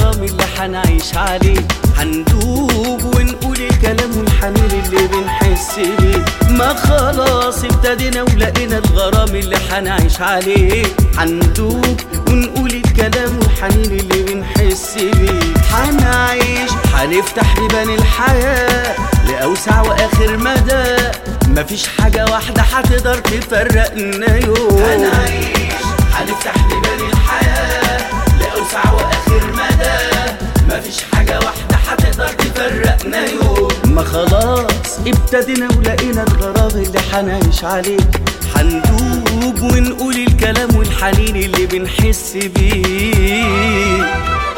الغرام اللي حنعيش عليه. هندوب ونقول الكلام والحنين اللي بنحس بيه. ما خلاص ابتدينا ولقينا الغرام اللي حنعيش عليه. هندوب ونقول الكلام والحنين اللي بنحس بيه. حنعيش هنفتح بيبان الحياة لأوسع وآخر مدى. مفيش حاجة واحدة هتقدر تفرقنا يوم. هنعيش هنفتح بيبان الحياة لأوسع وآخر مدى. مفيش حاجة واحدة هتقدر تفرقنا يوم. ما خلاص ابتدينا ولقينا الغرام اللي حنعيش عليه. هندوب ونقول الكلام والحنين اللي بنحس بيه.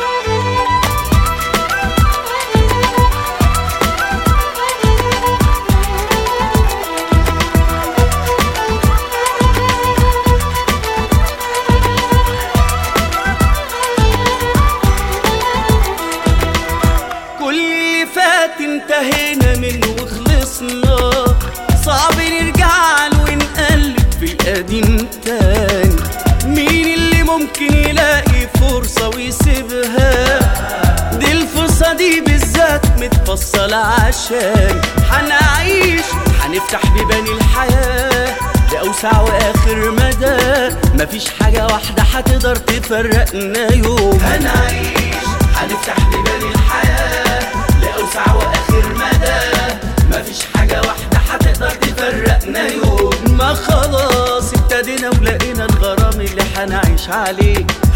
انتهينا منه وخلصنا. صعب نرجع له ونقلب في القديم تاني. مين اللي ممكن يلاقي فرصة ويسيبها؟ دي الفرصة دي بالذات متفصلة عشان هنعيش هنفتح بيبان الحياة لأوسع وآخر مدى. مفيش حاجة واحدة هتقدر تفرقنا يوم. هنعيش هنفتح بيبان الحياة لأوسع وآخر مدى. مفيش حاجة واحدة هتقدر تفرقنا يوم. ما خلاص ابتدينا ولقينا الغرام اللي حنعيش عليه.